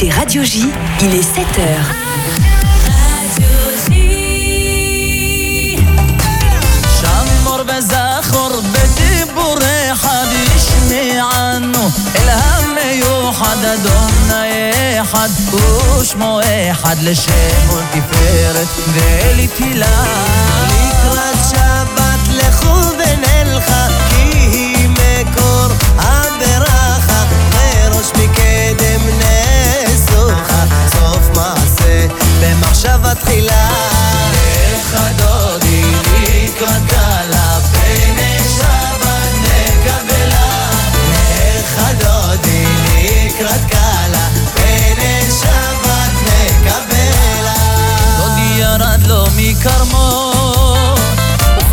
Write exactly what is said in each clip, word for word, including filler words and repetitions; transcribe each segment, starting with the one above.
écoutez Radio J, il est sept heures. شمر بزاخر بتبور حد يشمي عنه الهم يوحد دون يحد وشمو يحد لشيم والكفيرت ذيلي تلا לקראת שבת לכו ונלכה כי היא מקור הברכה וראש מקדם נסוכה סוף מעשה במחשבה תחילה לך דודי לקראת קלה פני שבת נקבלה לך דודי לקראת קלה פני שבת נקבלה דודי ירד לו מקרמו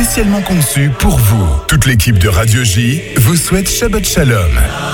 spécialement conçu pour vous. Toute l'équipe de Radio J vous souhaite Shabbat Shalom.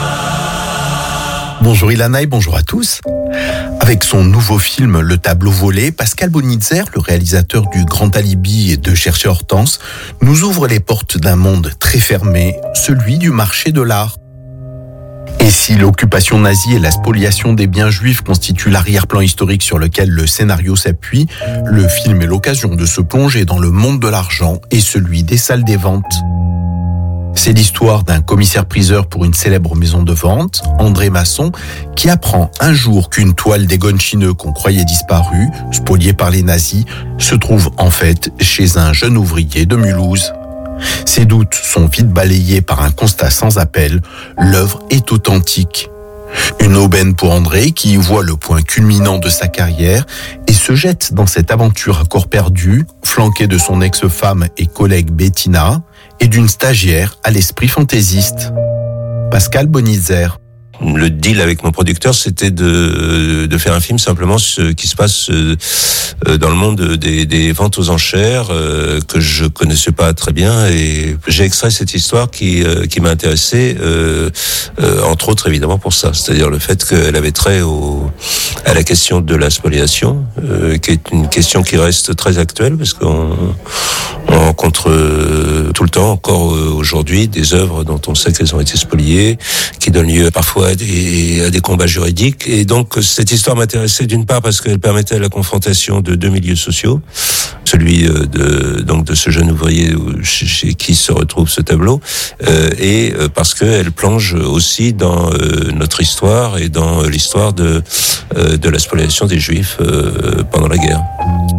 Bonjour Ilana et bonjour à tous. Avec son nouveau film Le Tableau volé, Pascal Bonitzer, le réalisateur du Grand Alibi et de Cherchez Hortense, nous ouvre les portes d'un monde très fermé, celui du marché de l'art. Et si l'occupation nazie et la spoliation des biens juifs constituent l'arrière-plan historique sur lequel le scénario s'appuie, le film est l'occasion de se plonger dans le monde de l'argent et celui des salles des ventes. C'est l'histoire d'un commissaire-priseur pour une célèbre maison de vente, André Masson, qui apprend un jour qu'une toile d'Egon Schiene qu'on croyait disparue, spoliée par les nazis, se trouve en fait chez un jeune ouvrier de Mulhouse. Ses doutes sont vite balayés par un constat sans appel, l'œuvre est authentique. Une aubaine pour André qui y voit le point culminant de sa carrière et se jette dans cette aventure à corps perdu, flanqué de son ex-femme et collègue Bettina et d'une stagiaire à l'esprit fantaisiste. Pascal Bonitzer. Le deal avec mon producteur, c'était de de faire un film simplement ce qui se passe dans le monde des, des ventes aux enchères euh, que je connaissais pas très bien, et j'ai extrait cette histoire qui euh, qui m'a intéressé euh, euh, entre autres évidemment pour ça, c'est-à-dire le fait qu'elle avait trait au à la question de la spoliation, euh, qui est une question qui reste très actuelle parce qu'on on rencontre euh, tout le temps encore euh, aujourd'hui des œuvres dont on sait qu'elles ont été spoliées, qui donnent lieu parfois à des, à des combats juridiques. Et donc cette histoire m'intéressait d'une part parce qu'elle permettait la confrontation de deux milieux sociaux, celui de donc de ce jeune ouvrier chez, chez qui se retrouve ce tableau, euh, et parce qu'elle plonge aussi dans euh, notre histoire et dans l'histoire de euh, de la spoliation des Juifs euh, pendant la guerre.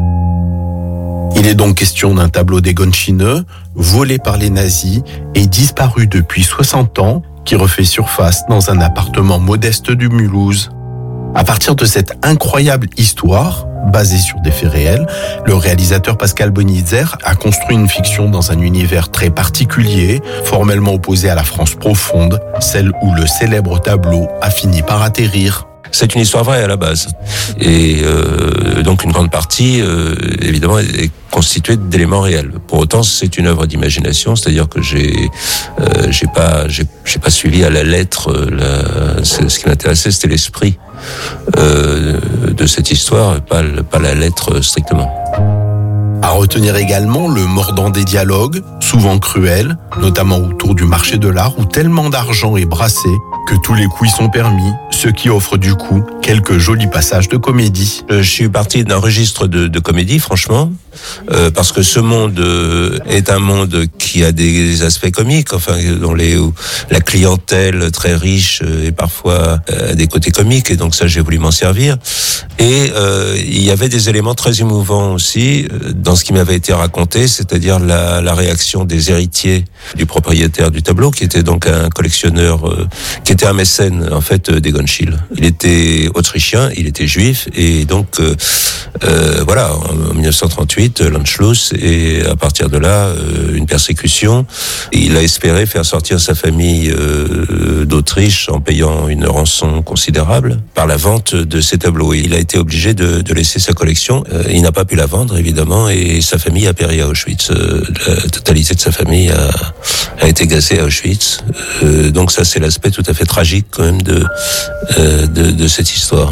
Il est donc question d'un tableau d'Egon Schiene, volé par les nazis et disparu depuis soixante ans, qui refait surface dans un appartement modeste du Mulhouse. À partir de cette incroyable histoire, basée sur des faits réels, le réalisateur Pascal Bonitzer a construit une fiction dans un univers très particulier, formellement opposé à la France profonde, celle où le célèbre tableau a fini par atterrir. C'est une histoire vraie à la base, et euh, donc une grande partie, euh, évidemment, est constituée d'éléments réels. Pour autant, c'est une œuvre d'imagination, c'est-à-dire que j'ai, euh, j'ai pas, j'ai, j'ai pas suivi à la lettre. La, ce qui m'intéressait, c'était l'esprit euh, de cette histoire, pas, pas la lettre strictement. À retenir également le mordant des dialogues, souvent cruels, notamment autour du marché de l'art où tellement d'argent est brassé que tous les coups y sont permis, ce qui offre du coup quelques jolis passages de comédie. Je suis parti d'un registre de, de comédie, franchement, euh, parce que ce monde euh, est un monde qui a des aspects comiques, enfin, dont les, où la clientèle très riche euh, et parfois euh, des côtés comiques, et donc ça j'ai voulu m'en servir. Et euh, il y avait des éléments très émouvants aussi euh, dans ce qui m'avait été raconté, c'est-à-dire la, la réaction des héritiers du propriétaire du tableau, qui était donc un collectionneur, euh, qui était un mécène en fait d'Egon Schiele. Il était autrichien, il était juif, et donc euh, euh, voilà, en dix-neuf cent trente-huit, l'Anschluss, et à partir de là, euh, une persécution. Et il a espéré faire sortir sa famille euh, d'Autriche en payant une rançon considérable par la vente de ces tableaux. Et il a été obligé de, de laisser sa collection. Euh, il n'a pas pu la vendre, évidemment, et sa famille a péri à Auschwitz. Euh, la totalité de sa famille a, a été gazée à Auschwitz. Euh, donc ça, c'est l'aspect tout à fait tragique quand même de, euh, de, de cette histoire.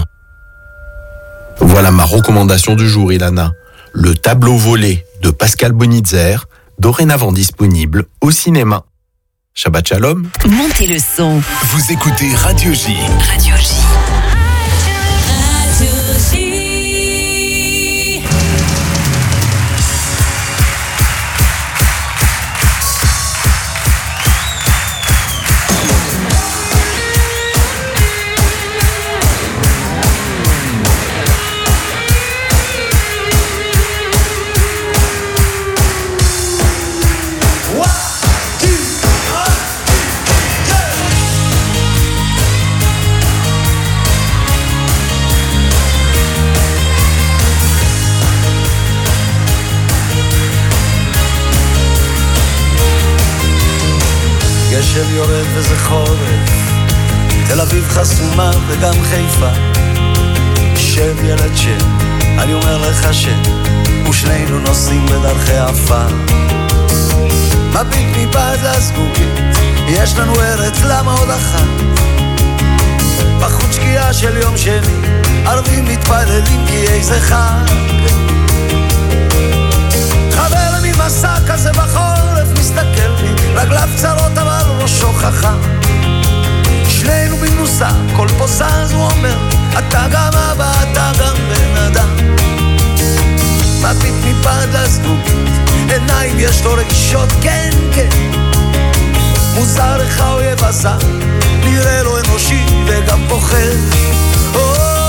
Voilà ma recommandation du jour, Ilana. Le tableau volé de Pascal Bonitzer, dorénavant disponible au cinéma. Shabbat Shalom. Montez le son. Vous écoutez Radio J. Radio J. Radio J. גשם יורד וזה חורף, תל אביב חסומה וגם חיפה. שב ילד שב, אני אומר לך שב, ושנינו נוסעים בדרכי עפר. מביט מבעד לזגוגית, יש לנו ארץ למה עוד אחת. בחוץ שקיעה של יום שני, ערבים מתפללים כי איזה חג. חבר ממסע כזה בחורף מסתכל לי, רגליו קצרות אבל ראשו חכם. שנינו במנוסה, כל פוסז הוא אומר, אתה גם אבא, אתה גם בן אדם. מביט מבעד לזגוגית, עיניים יש לו רגישות, כן כן. מוזר איך האויב עשה, נראה לו אנושי וגם פוחד. או,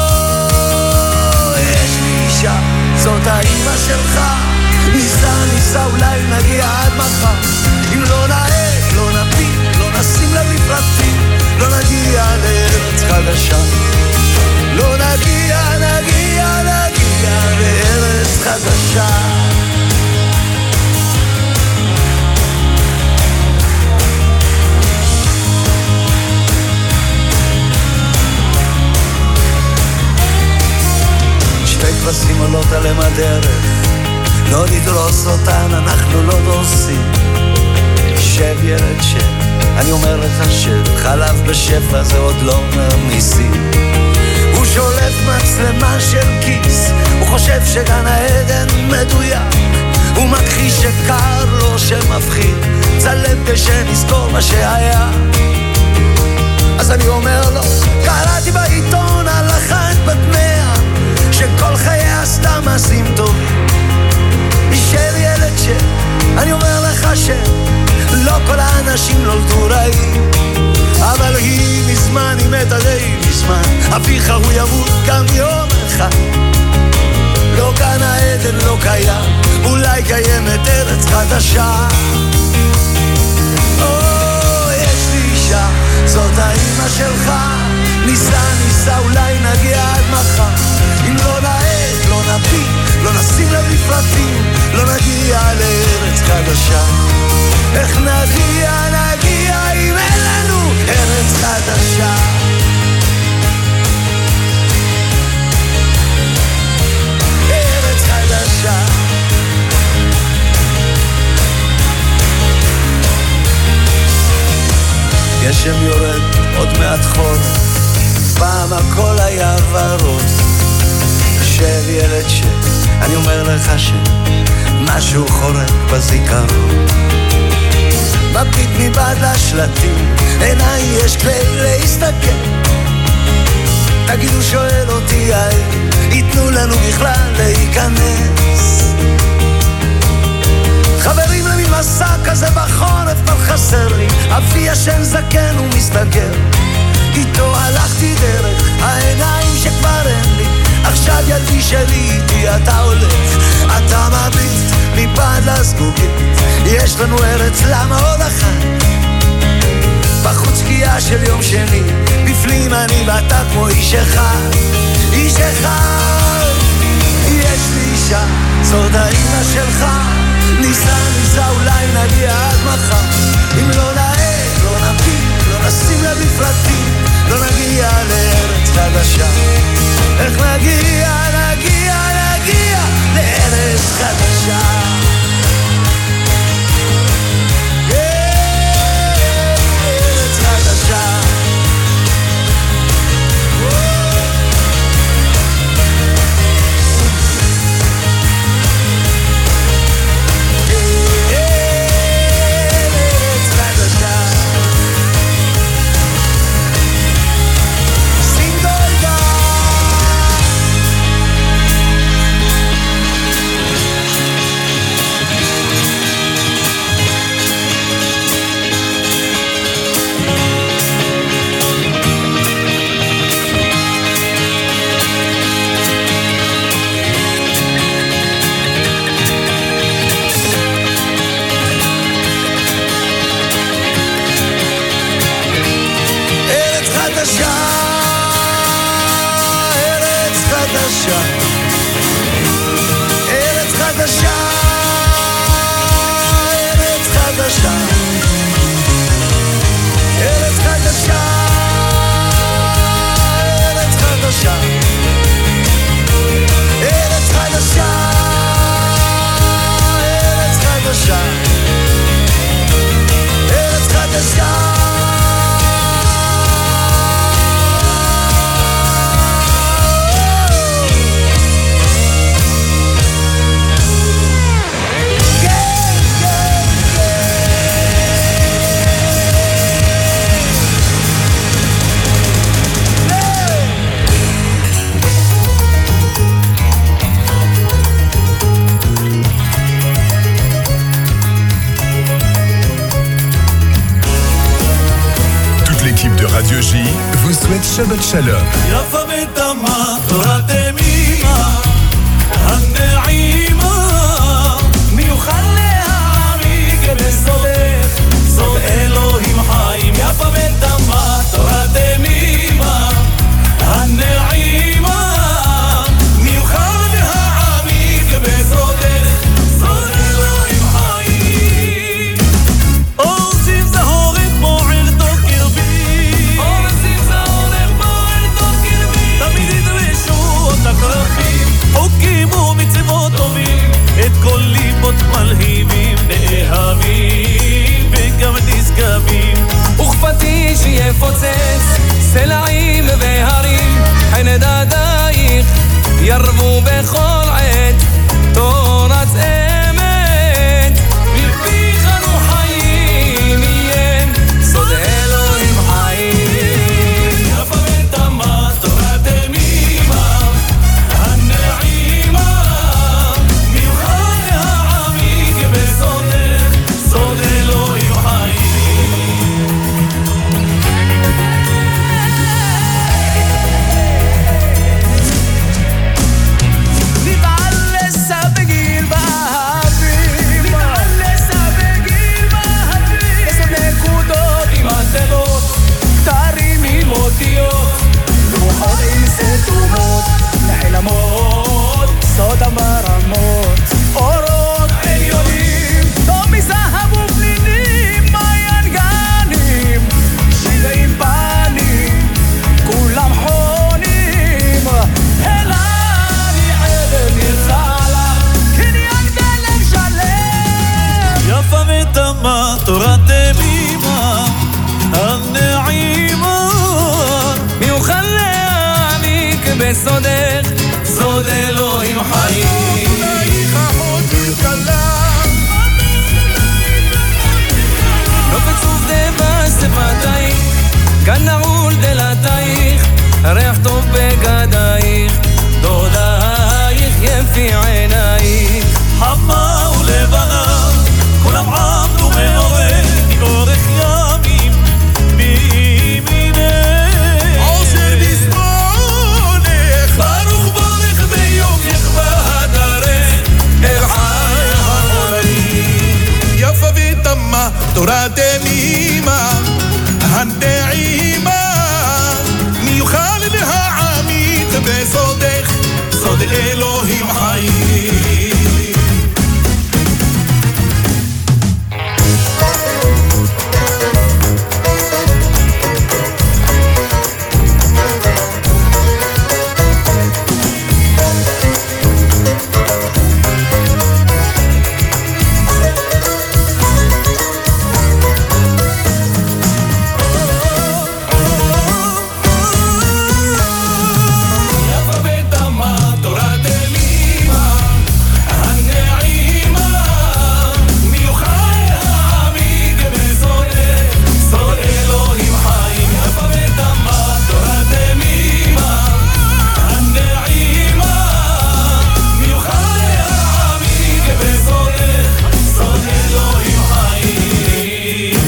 יש לי אישה, זאת האמא שלך. ניסה, ניסה, אולי נגיע עד מחר. אם לא נעד, לא נפיל, לא נשים לב לפרטים, לא נגיע לארץ חדשה. לא נגיע, נגיע, נגיע לארץ חדשה. שתי כבשים עולות עליהם הדרך, לא נדרוס אותן, אנחנו לא דורסים. שב ילד שב, אני אומר לך שב, חלב בשפע זה עוד לא ממיסים. הוא שולף מצלמה של כיס, הוא חושב שגן העדן מדויק, הוא מכחיש שקר לו שמפחיד, צלם כשנזכור מה שהיה. אז אני אומר לו, קראתי בעיתון על אחת בת מאה שכל חייה עשתה מעשים טובים. של ילד ש... אני אומר לך שלא כל האנשים נולדו רעים, אבל היא מזמן, היא מתה די מזמן. אביך הוא ימות גם יום אחד. לא גן העדן לא קיים, אולי קיימת ארץ חדשה. או, יש לי אישה, זאת האמא שלך. ניסה, ניסה, אולי נגיע עד מחר. אם לא נעד, לא נפיל, לא נשים לב לפרטים, לא נגיע לארץ חדשה. איך נגיע, נגיע אם אין לנו ארץ חדשה. ארץ חדשה. גשם יורד, עוד מעט חורף, פעם הכל היה ורוד. שב ילד שב, אני אומר לך שמשהו חורק בזיכרון. מביט מבעד לשלטים, עיניים יש כלי להסתכל. תגידו שואל אותי האם ייתנו לנו בכלל להיכנס. חברים למי מסע כזה בחורף כבר חסר לי, אבי ישן זקן ומסתגר, איתו הלכתי דרך העיניים שכבר אין לי. עכשיו ילדי שלי איתי אתה הולך, אתה מביט מבעד לזגוגית, יש לנו ארץ למה עוד אחת. בחוץ שקיעה של יום שני, בפנים אני ואתה כמו איש אחד. איש אחד. יש לי אישה, זאת האמא שלך. ניסה, ניסה, אולי נגיע עד מחר. אם לא נעד, לא נפיל, לא נשים לב לפרטים, לא נגיע לארץ חדשה. איך נגיע, נגיע, נגיע לארץ חדשה. ארץ חדשה. souhaite Shabbat Shalom. יפה ותמה תורת אמימה הנעימה מיוחד להעמיק בסודך סוד אלוהים חיים יפה ותמה תורת אמימה הנעימה מיוחד להעמיק בסודך סוד אלוהים חיים אור זיו זהורת בוער תוך קרבי אור זיו זהורת בוער תוך קרבי תמיד ידרשו אותה קרבים חוקים ומצוות טובים את כל ליבות מלהיבים נאהבים וגם נשגבים וכפתי שיפוצץ סלעים והרים חן דדייך ירבו בכל עת תורת אמת מפיך אנו חיים יהיה סוד אלוהים חיים יפה ותמה תורת אמימה הנעימה מיוחד להעמיק בסודך סוד אלוהים חיים נתעלסה בגיל בהבים נתעלסה בגיל בהבים עשר נקודות עם התיבות כתרים עם אותיות לוחות עם סתומות נעלמות סוד המרמות אורות עליונים טוב מזהב ופנינים מעיין גנים שיגעים פנים כולם חונים אלא אני עדן יצא לה קניין דלם שלם יפה ותמה תורת אמימה הנעימה מיוחד להעמיק בסודך סוד אלוהים חיים נופץ ופדבה שפתייך כאן נעול דלתייך ריח טוב בגדייך דודייך יפי עינייך חמה ולבנה כולם עמדו מעורר אורך ימים מימינך עושר בזמונך ברוך בורך ביומך והדרך אל חי העולמים יפה ותמה תורת אמימה הנעימה מיוחד להעמיק בסודך סוד אלוהים חיים יפה ותמה תורת אמימה הנעימה מיוחד להעמיק בסודך סוד אלוהים חיים יפה ותמה תורת אמימה הנעימה מיוחד להעמיק בסודך סוד אלוהים חיים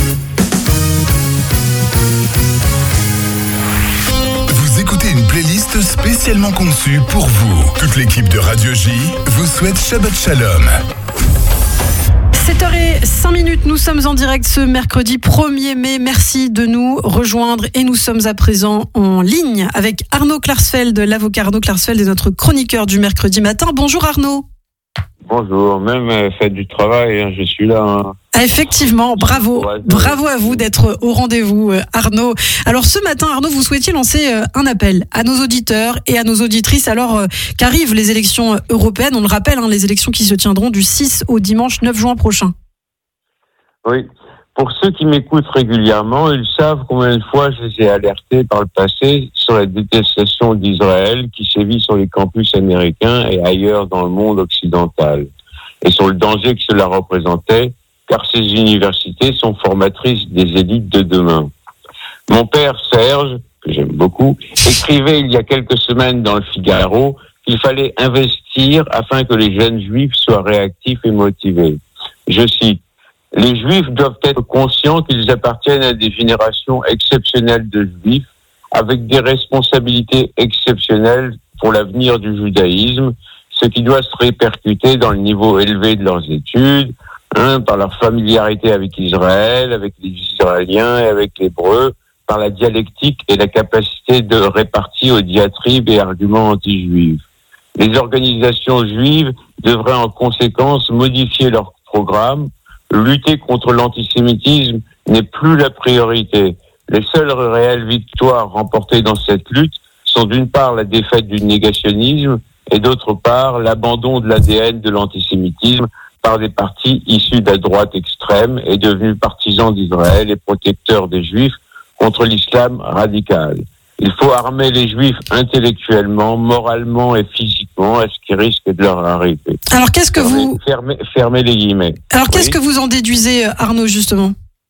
Vous écoutez une playlist spécialement conçue pour vous. Toute l'équipe de Radio J vous souhaite Shabbat Shalom. sept heures cinq minutes, nous sommes en direct ce mercredi premier mai. Merci de nous rejoindre et nous sommes à présent en ligne avec Arnaud Klarsfeld, l'avocat Arnaud Klarsfeld est notre chroniqueur du mercredi matin. Bonjour Arnaud. Bonjour, même euh, faites du travail, hein, je suis là. Hein. Ah, effectivement, bravo, Ouais, bravo à vous d'être au rendez-vous, euh, Arnaud. Alors ce matin, Arnaud, vous souhaitiez lancer euh, un appel à nos auditeurs et à nos auditrices alors euh, qu'arrivent les élections européennes. On le rappelle, hein, les élections qui se tiendront du six au dimanche neuf juin prochain. Oui, pour ceux qui m'écoutent régulièrement, ils savent combien de fois je les ai alertés par le passé sur la détestation d'Israël qui sévit sur les campus américains et ailleurs dans le monde occidental, et sur le danger que cela représentait, car ces universités sont formatrices des élites de demain. Mon père Serge, que j'aime beaucoup, écrivait il y a quelques semaines dans le Figaro qu'il fallait investir afin que les jeunes juifs soient réactifs et motivés. Je cite: « Les juifs doivent être conscients qu'ils appartiennent à des générations exceptionnelles de juifs, avec des responsabilités exceptionnelles pour l'avenir du judaïsme, ce qui doit se répercuter dans le niveau élevé de leurs études, hein, par leur familiarité avec Israël, avec les Israéliens et avec l'hébreu, par la dialectique et la capacité de répartir aux diatribes et arguments anti-juifs. Les organisations juives devraient en conséquence modifier leur programme. Lutter contre l'antisémitisme n'est plus la priorité. Les seules réelles victoires remportées dans cette lutte sont d'une part la défaite du négationnisme et d'autre part l'abandon de l'A D N de l'antisémitisme par des partis issus de la droite extrême et devenus partisans d'Israël et protecteurs des Juifs contre l'islam radical. Il faut armer les Juifs intellectuellement, moralement et physiquement à ce qui risque de leur arriver. Alors qu'est-ce que fermez, vous... Fermez, fermez les guillemets. Alors qu'est-ce oui. que vous en déduisez, Arnaud, justement ?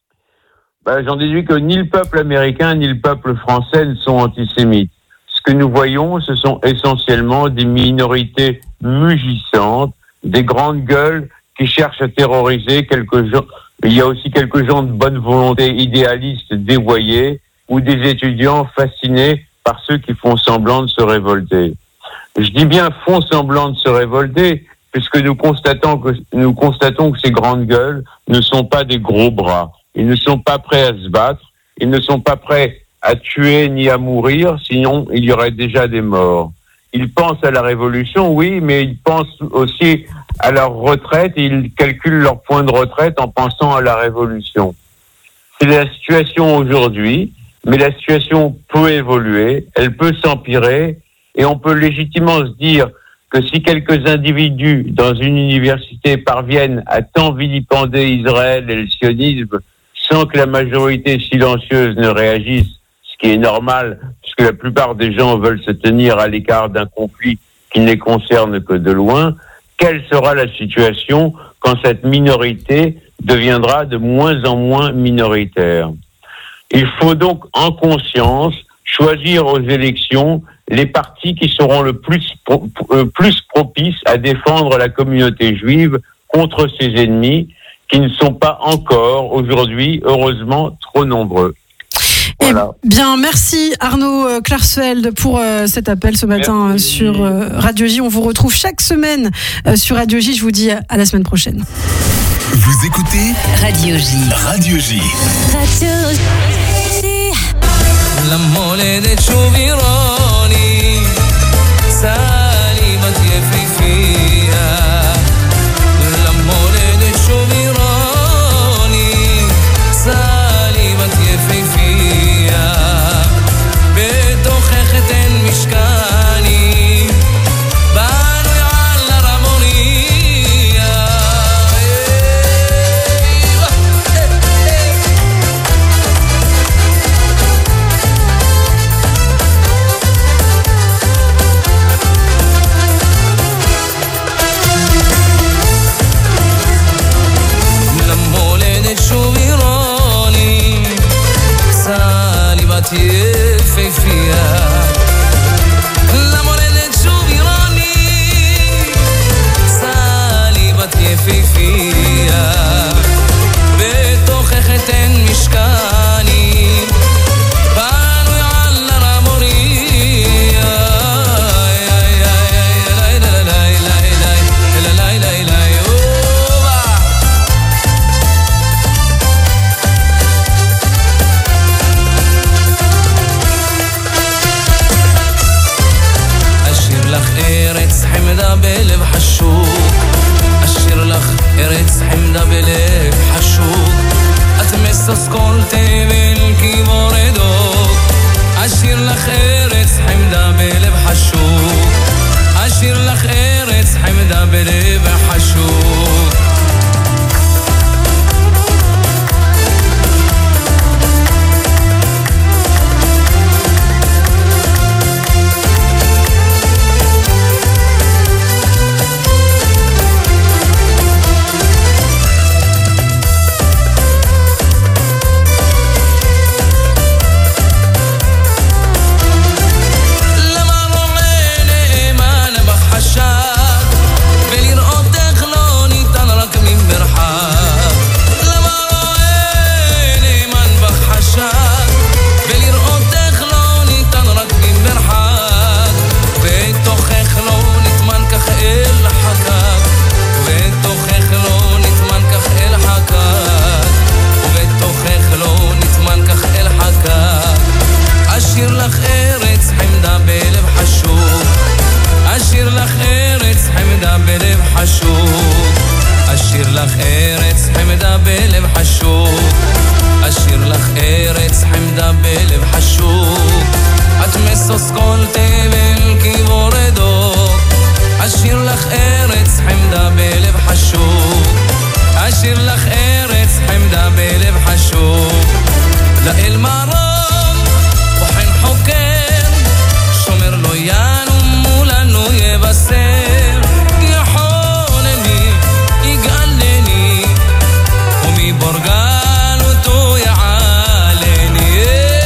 Ben, j'en déduis que ni le peuple américain ni le peuple français ne sont antisémites. Ce que nous voyons, ce sont essentiellement des minorités mugissantes, des grandes gueules qui cherchent à terroriser quelques gens. Il y a aussi quelques gens de bonne volonté idéalistes dévoyés ou des étudiants fascinés par ceux qui font semblant de se révolter. Je dis bien font semblant de se révolter, puisque nous constatons que, nous constatons que ces grandes gueules ne sont pas des gros bras. Ils ne sont pas prêts à se battre, ils ne sont pas prêts à tuer ni à mourir, sinon il y aurait déjà des morts. Ils pensent à la révolution, oui, mais ils pensent aussi à leur retraite et ils calculent leur point de retraite en pensant à la révolution. C'est la situation aujourd'hui, mais la situation peut évoluer, elle peut s'empirer et on peut légitimement se dire que si quelques individus dans une université parviennent à tant vilipender Israël et le sionisme sans que la majorité silencieuse ne réagisse, ce qui est normal, puisque la plupart des gens veulent se tenir à l'écart d'un conflit qui ne les concerne que de loin, quelle sera la situation quand cette minorité deviendra de moins en moins minoritaire? Il faut donc, en conscience, choisir aux élections les partis qui seront le plus, pro- euh, plus propices à défendre la communauté juive contre ses ennemis, qui ne sont pas encore, aujourd'hui, heureusement, trop nombreux. Voilà. Eh bien, merci Arnaud Klarsfeld pour euh, cet appel ce matin euh, sur euh, Radio J. On vous retrouve chaque semaine euh, sur Radio J. Je vous dis à la semaine prochaine. Vous écoutez Radio J. Radio J. Radio J. لمولد تشوفي راني سالمة يفيفيها لمولد تشوفي راني سالمة يفيفيها בתוכך תן משכני בנו על הרמוניה יפהפייה למולדת שוב אירוני סלי בת יפהפייה בתוכך אתן משכני בנו על הרמוניה ארץ חמדה בלב חשוק אשיר לך ארץ חמדה בלב חשוק את מסוס כל תבל כבורדוק אשיר לך ארץ חמדה בלב חשוק אשיר לך ארץ חמדה בלב חשוק لما رميني חמדה בלב חשוק, אשיר לך ארץ חמדה בלב חשוק, אשיר לך ארץ חמדה בלב חשוק, את מסוס כל תבל כבורדוק, אשיר לך ארץ חמדה בלב חשוק, אשיר לך ארץ חמדה בלב חשוק, לאל מרום בוחן חוקר, שומר לו ינום מולנו יבשר, יחונני יגאלני ומבורגל אותו יעלני.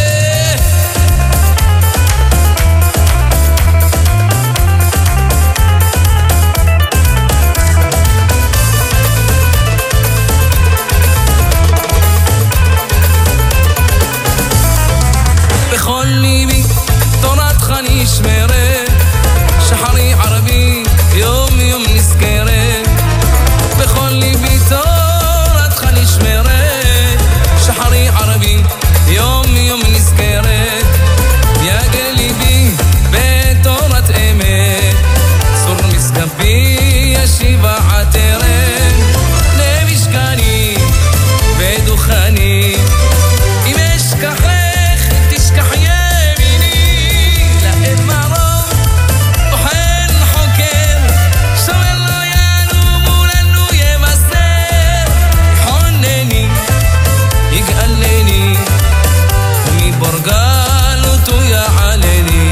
בכל ליבי תורתך נשמרת, שחרי ערבי יום יום נזכרת, בכל ליבי תורתך נשמרת, שחרי ערבי יום יום נזכרת, יגל ליבי בתורת אמת, צור מסגבי ישיבה עטרת, למשכני ודוכני, אם אשכחך תשכח ימיני, לאל מרום בוחן חוקר, שומר לו ינום מולנו יבשר, יחונני יגאלני ומבורגל אותו יעלני.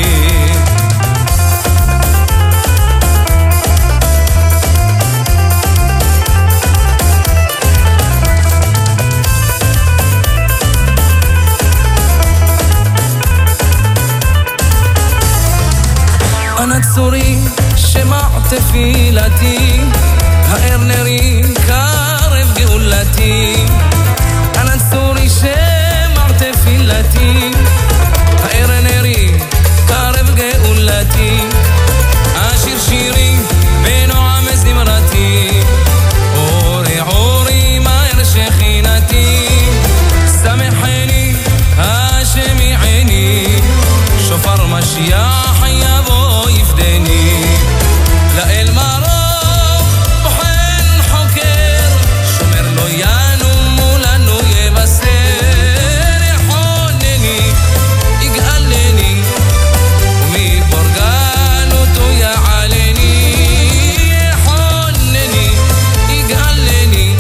אנא צורי שמע תפילתי, האר נרי קרב גאולתי, אנא צורי שמע תפילתי, האר נרי קרב גאולתי, אשיר שירי בנועם זמרתי, אורי אורי מהר שכינתי, שמחני השם יעני, שופר משיח יבוא יפדני, לאל מרום בוחן חוקר, שומר לו ינום מולנו יבשר, יחונני יגאלני ומבורגל אותו יעלני, יחונני יגאלני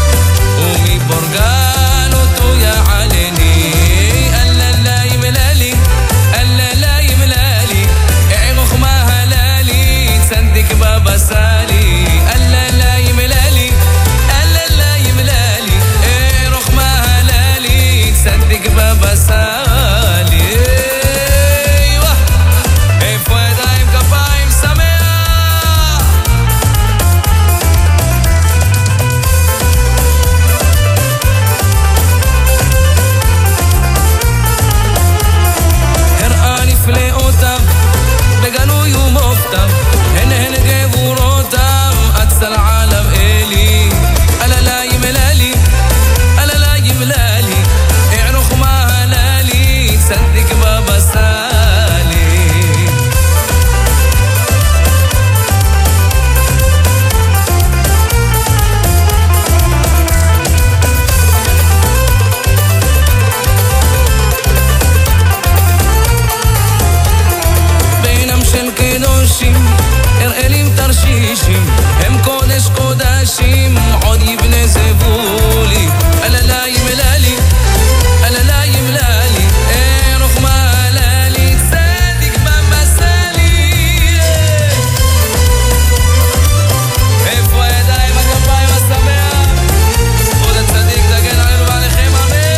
ומבורגל אותו יעלני. אלה לה ימללי, אלה לה ימללי, ערוך מה הללי, צנדק בבא סאלי, אלה לה ימללי, אלה לה ימללי, ערוך מה הללי, צנדק בבא סאלי. וואו, איפה ידיים כפיים שמח, הראה נפלאותיו בגלוי ומופתיו, הן הן גבורותיו אצל עליו אלי, אלה לה ימללי, אלה לה ימללי, ערוך מה הללי, צנדק בבא סאלי. בינם של קדושים הראלים תרשישים, הם קודש קודשים עוד יבנה זבולי, אלה לה ימללי, אלה לה ימללי, ערוך מה הללי, צדיק בבא סאלי. איפה הידיים הכפיים השמח, כבוד הצדיק תגן עלינו ועליכם אמן.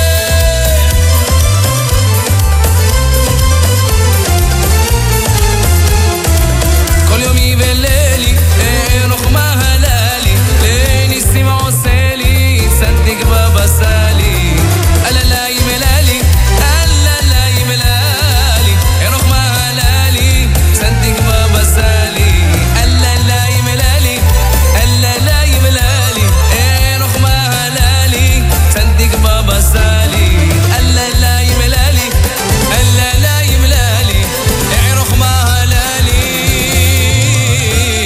כל יומי ולילי ערוך מה הללי, לניסים עושה לי, צדיק בבא סאלי, אלה לה ימללי, אלה לה ימללי, ערוך מה הללי, צדיק בבא סאלי, אלה לה ימללי, אלה לה ימללי, ערוך מה הללי, צדיק בבא סאלי, אלה לה ימללי, אלה לה ימללי, ערוך מה הללי.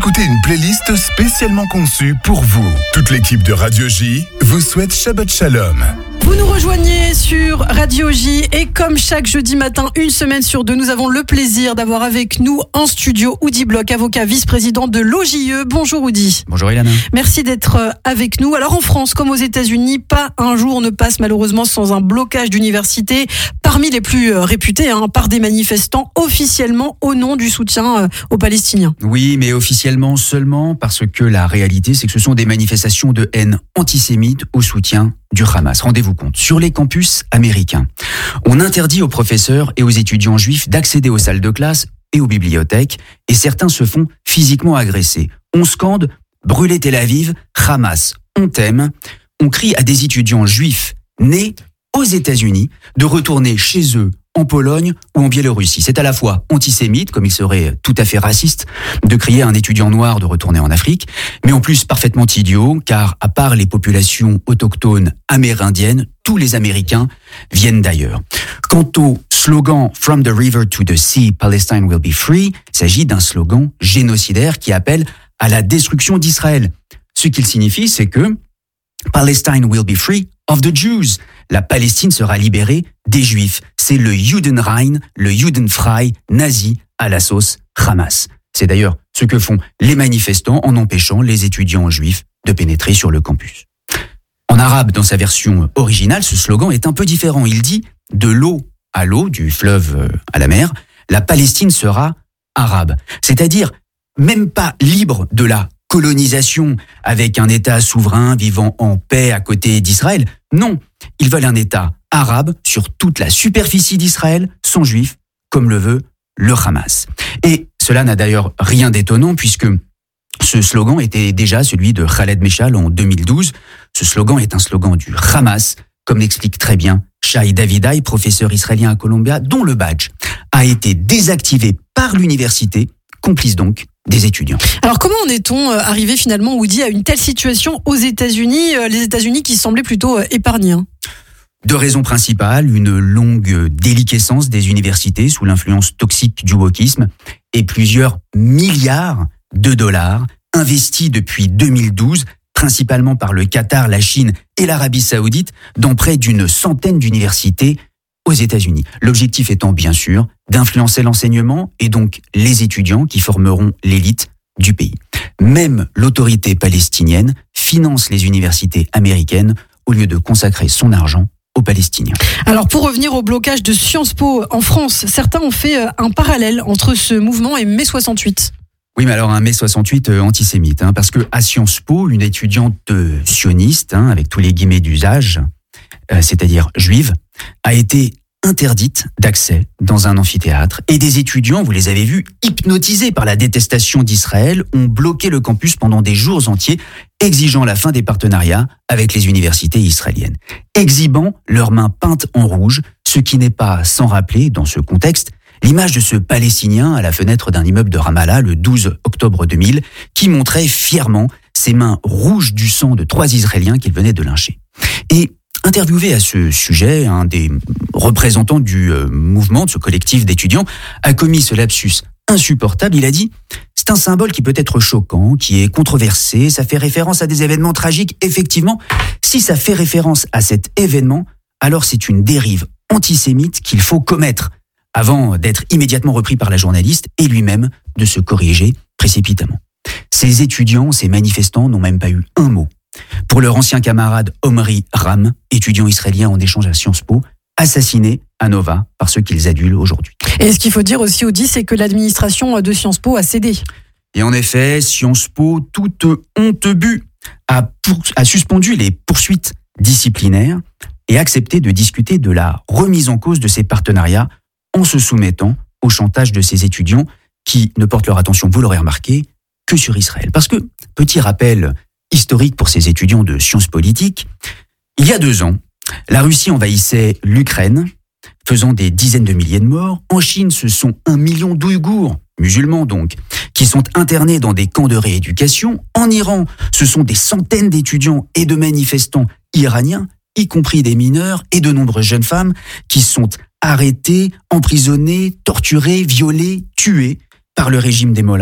écoutez une playlist spécialement conçue pour vous. Toute l'équipe de Radio J vous souhaite Shabbat Shalom. Vous nous rejoignez sur Radio J et comme chaque jeudi matin, une semaine sur deux, nous avons le plaisir d'avoir avec nous en studio Oudi Bloch, avocat vice-président de l'O J E. Bonjour Oudi. Bonjour Ilana. Merci d'être avec nous. Alors en France, comme aux États-Unis, pas un jour ne passe malheureusement sans un blocage d'universités parmi les plus réputés hein, par des manifestants officiellement au nom du soutien aux Palestiniens. Oui, mais officiellement seulement parce que la réalité, c'est que ce sont des manifestations de haine antisémite au soutien du Hamas. Rendez-vous compte, sur les campus américains, on interdit aux professeurs et aux étudiants juifs d'accéder aux salles de classe et aux bibliothèques, et certains se font physiquement agresser. On scande « Brûlez Tel Aviv, Hamas, on t'aime ». On crie à des étudiants juifs nés aux États-Unis de retourner chez eux en Pologne ou en Biélorussie. C'est à la fois antisémite, comme il serait tout à fait raciste de crier à un étudiant noir de retourner en Afrique, mais en plus parfaitement idiot, car à part les populations autochtones amérindiennes, tous les Américains viennent d'ailleurs. Quant au slogan « From the river to the sea, Palestine will be free », il s'agit d'un slogan génocidaire qui appelle à la destruction d'Israël. Ce qu'il signifie, c'est que Palestine will be free of the Jews. La Palestine sera libérée des Juifs. C'est le Judenrein, le Judenfrei nazi à la sauce Hamas. C'est d'ailleurs ce que font les manifestants en empêchant les étudiants juifs de pénétrer sur le campus. En arabe, dans sa version originale, ce slogan est un peu différent. Il dit « De l'eau à l'eau, du fleuve à la mer, la Palestine sera arabe ». C'est-à-dire même pas libre de la colonisation avec un État souverain vivant en paix à côté d'Israël. Non, ils veulent un État arabe sur toute la superficie d'Israël, sans juifs, comme le veut le Hamas. Et cela n'a d'ailleurs rien d'étonnant puisque ce slogan était déjà celui de Khaled Meshal en deux mille douze. Ce slogan est un slogan du Hamas, comme l'explique très bien Shai Davidai, professeur israélien à Columbia, dont le badge a été désactivé par l'université, complice donc des étudiants. Alors comment en est-on arrivé finalement, Oudi, à une telle situation aux États-Unis, les États-Unis qui semblaient plutôt épargnés? Deux raisons principales, une longue déliquescence des universités sous l'influence toxique du wokisme et plusieurs milliards de dollars investis depuis deux mille douze, principalement par le Qatar, la Chine et l'Arabie Saoudite, dans près d'une centaine d'universités aux États-Unis. L'objectif étant bien sûr d'influencer l'enseignement et donc les étudiants qui formeront l'élite du pays. Même l'autorité palestinienne finance les universités américaines au lieu de consacrer son argent aux Palestiniens. Alors pour revenir au blocage de Sciences Po en France, certains ont fait un parallèle entre ce mouvement et mai soixante-huit. Oui, mais alors un mai soixante-huit euh, antisémite, hein, parce que à Sciences Po, une étudiante euh, sioniste, hein, avec tous les guillemets d'usage, euh, c'est-à-dire juive, a été interdite d'accès dans un amphithéâtre. Et des étudiants, vous les avez vus, hypnotisés par la détestation d'Israël, ont bloqué le campus pendant des jours entiers, exigeant la fin des partenariats avec les universités israéliennes, exhibant leurs mains peintes en rouge, ce qui n'est pas sans rappeler, dans ce contexte, l'image de ce Palestinien à la fenêtre d'un immeuble de Ramallah le douze octobre deux mille, qui montrait fièrement ses mains rouges du sang de trois Israéliens qu'il venait de lyncher. Et interviewé à ce sujet, un des représentants du euh, mouvement, de ce collectif d'étudiants, a commis ce lapsus insupportable. Il a dit « C'est un symbole qui peut être choquant, qui est controversé, ça fait référence à des événements tragiques. Effectivement, si ça fait référence à cet événement, alors c'est une dérive antisémite qu'il faut commettre, avant d'être immédiatement repris par la journaliste et lui-même de se corriger précipitamment. » Ces étudiants, ces manifestants n'ont même pas eu un mot pour leur ancien camarade Omri Ram, étudiant israélien en échange à Sciences Po, assassiné à Nova par ceux qu'ils adulent aujourd'hui. Et ce qu'il faut dire aussi, Oudi, c'est que l'administration de Sciences Po a cédé. Et en effet, Sciences Po, toute honte but, a, pour, a suspendu les poursuites disciplinaires et accepté de discuter de la remise en cause de ces partenariats en se soumettant au chantage de ces étudiants qui ne portent leur attention, vous l'aurez remarqué, que sur Israël. Parce que, petit rappel historique pour ces étudiants de sciences politiques, il y a deux ans, la Russie envahissait l'Ukraine, faisant des dizaines de milliers de morts. En Chine, ce sont un million d'Ouïghours, musulmans donc, qui sont internés dans des camps de rééducation. En Iran, ce sont des centaines d'étudiants et de manifestants iraniens, y compris des mineurs et de nombreuses jeunes femmes, qui sont arrêtés, emprisonnés, torturés, violés, tués par le régime des mollahs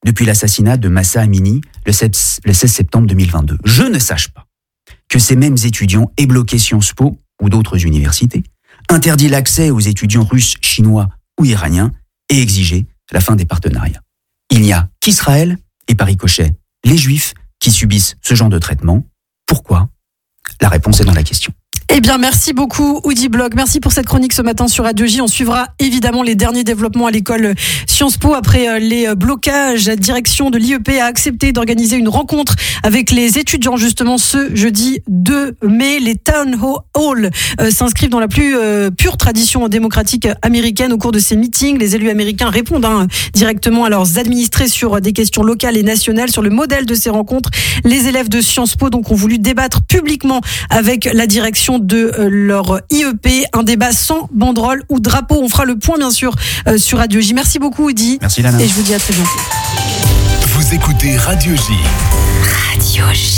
depuis l'assassinat de Mahsa Amini le seize septembre deux mille vingt-deux. Je ne sache pas que ces mêmes étudiants aient bloqué Sciences Po ou d'autres universités, interdit l'accès aux étudiants russes, chinois ou iraniens et exigé la fin des partenariats. Il n'y a qu'Israël et par ricochet les Juifs qui subissent ce genre de traitement. Pourquoi ? La réponse est dans la question. Eh bien, merci beaucoup, Oudi Bloch. Merci pour cette chronique ce matin sur Radio J. On suivra évidemment les derniers développements à l'école Sciences Po après les blocages. La direction de l'I E P a accepté d'organiser une rencontre avec les étudiants justement ce jeudi deux mai. Les Town Hall euh, s'inscrivent dans la plus euh, pure tradition démocratique américaine. Au cours de ces meetings, les élus américains répondent hein, directement à leurs administrés sur des questions locales et nationales. Sur le modèle de ces rencontres, les élèves de Sciences Po donc ont voulu débattre publiquement avec la direction de leur I E P, un débat sans banderole ou drapeau. On fera le point bien sûr euh, sur Radio J. Merci beaucoup Audi. Merci Lana. Et je vous dis à très bientôt. Vous écoutez Radio J. Radio J.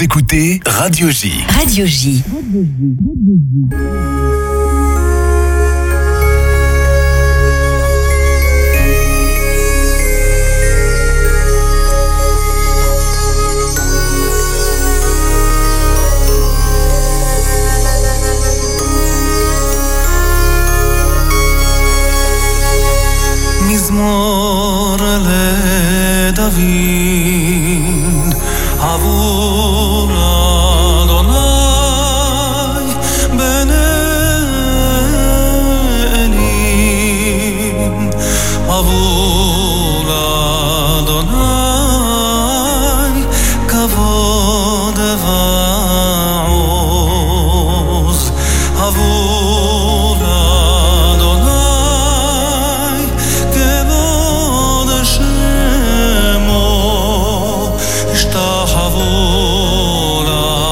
écoutez Radio J. Radio J. מזמור לדוד עבור אדוני בני אלים עבור אדוני כבוד ועוז עבור אדוני כבוד שמו השתחוו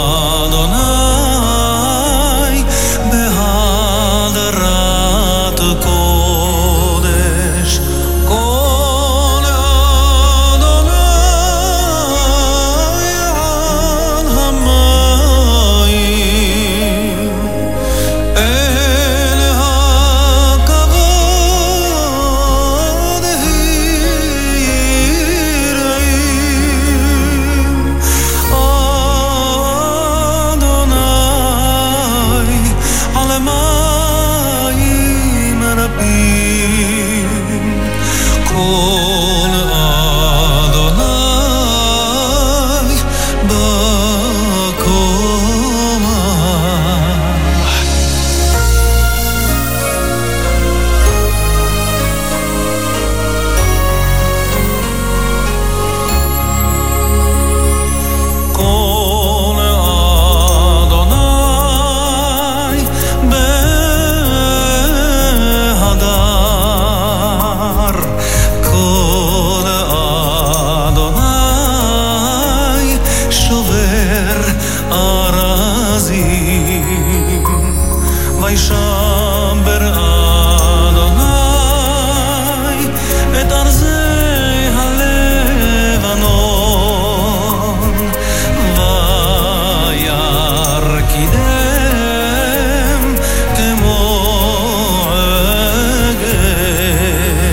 לאדוני בהדרת קודש כל אדוני על המים אל הכבוד היראים אדוני על מים רבים כל אדוני בקומה כל אדוני בהדר כל אדוני שובר ארזים וישבר אדוני את ארזי הלבנון וירקידם כמו עגל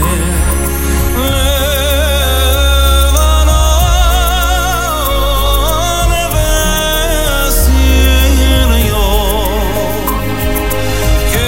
לבנון וסיריון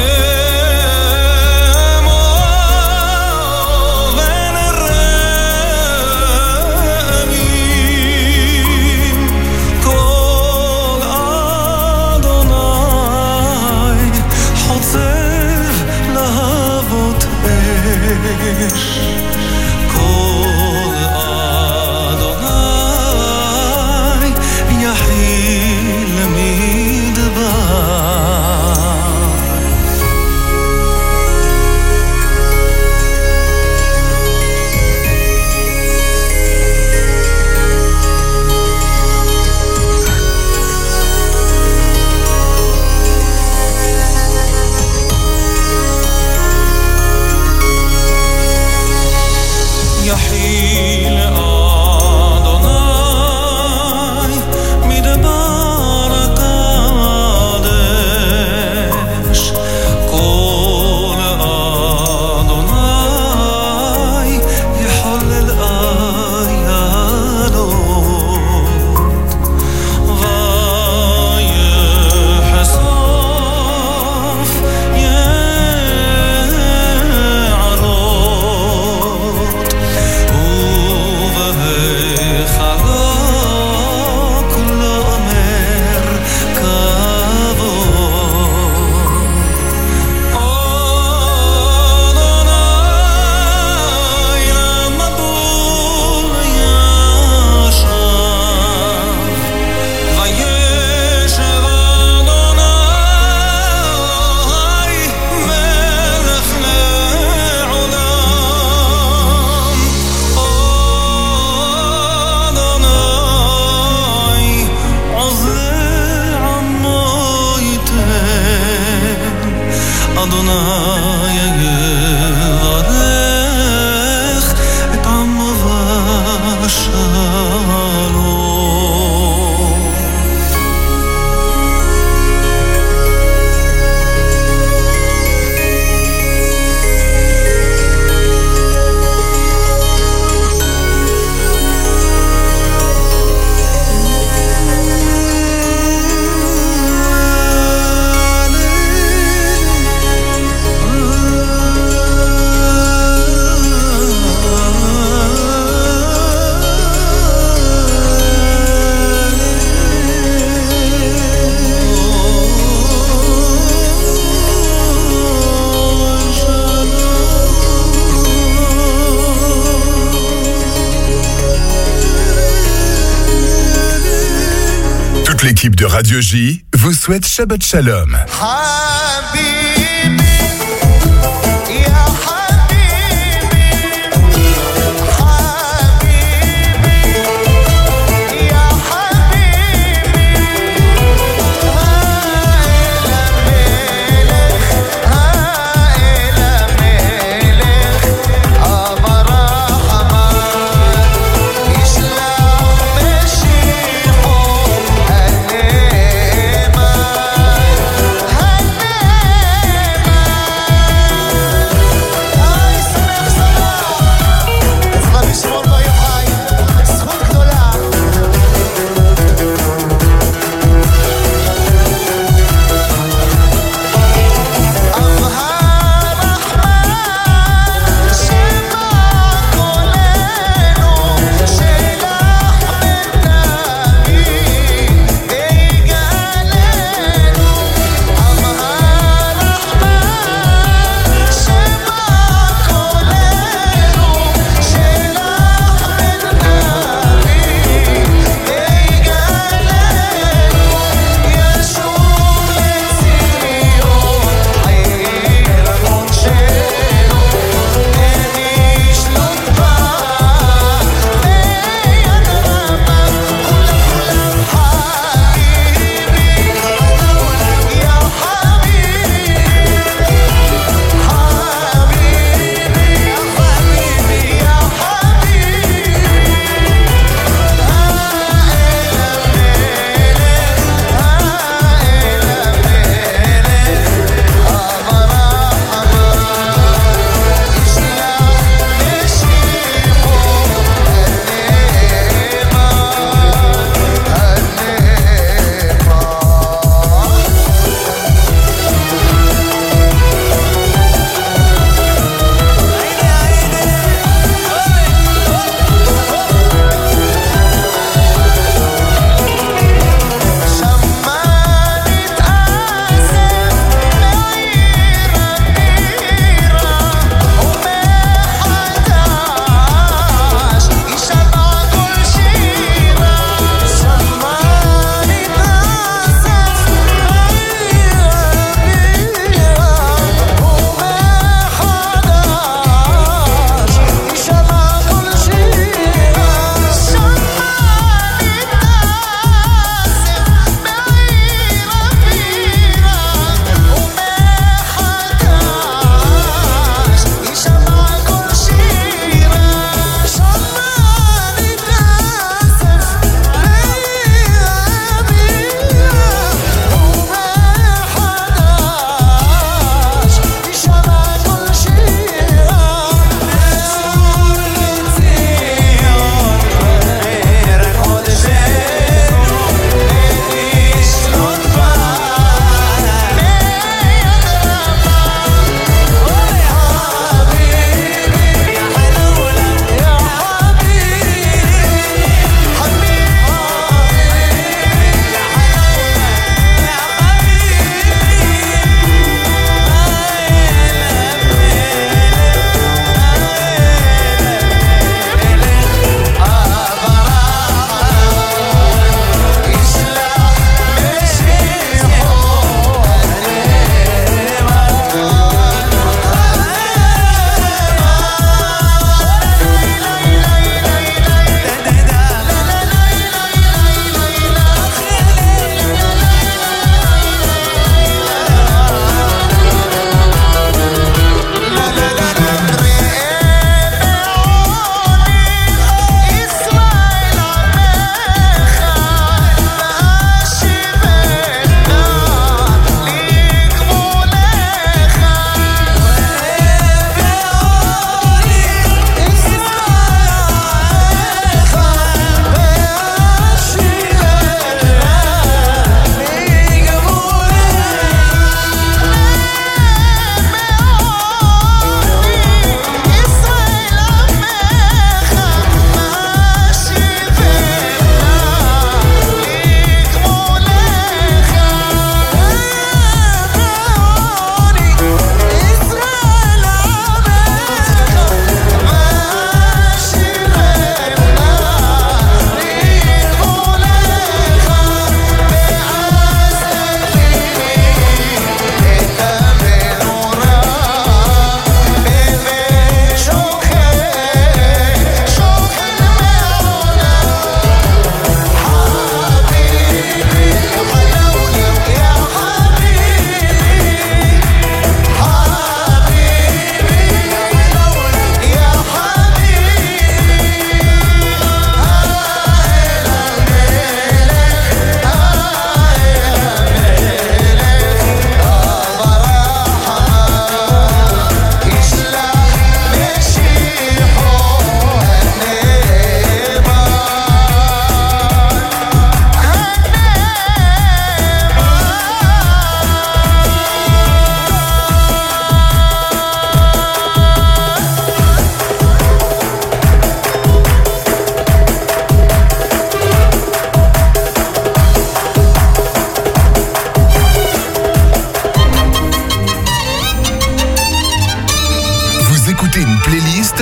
l'équipe de Radio J vous souhaite Shabbat Shalom. Hey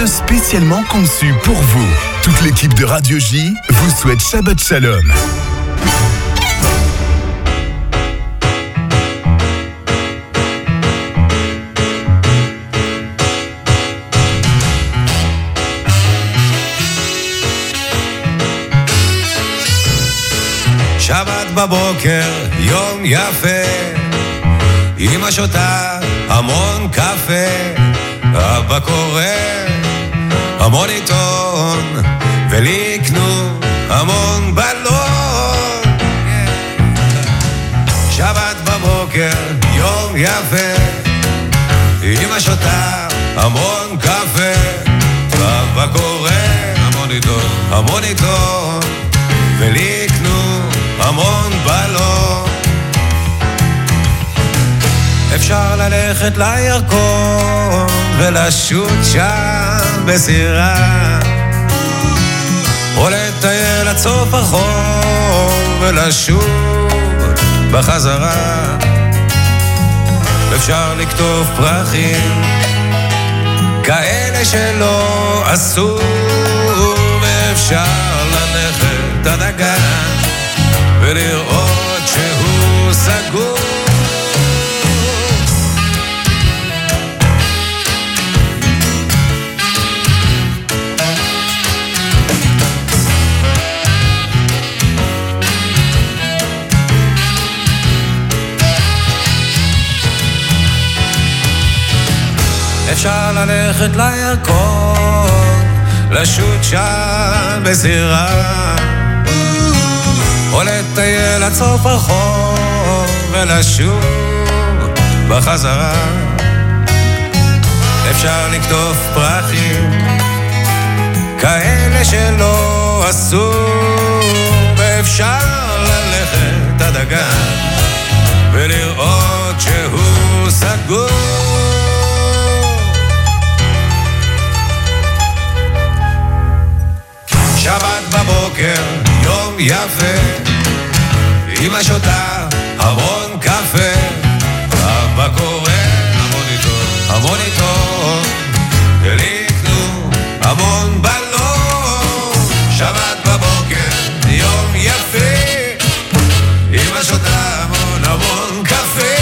playlist spécialement conçue pour vous. Toute l'équipe de Radio J vous souhaite Shabbat Shalom. שבת בבוקר, יום יפה, אמא שותה המון קפה, אבא קורא המון עיתון, ולי יקנו המון בלון. שבת בבוקר, יום יפה, אמא שותה המון קפה, אבא קורא המון עיתון, המון עיתון, ולי יקנו המון בלון. אפשר ללכת לירקון ולשוט שם בסירה, או לטייל עד סוף החור ולשוב בחזרה. אפשר לקטוף פרחים כאלה שלא עשו, ואפשר ללכת עד הגן ולראות שהוא סגור. אפשר ללכת לירקון, לשוט שם בסירה, או לטייל עד סוף החור ולשוב בחזרה. אפשר לקטוף פרחים כאלה שלא עשו, ואפשר ללכת עד הגן ולראות שהוא סגור. שבת בבוקר, יום יפה, אמא שותה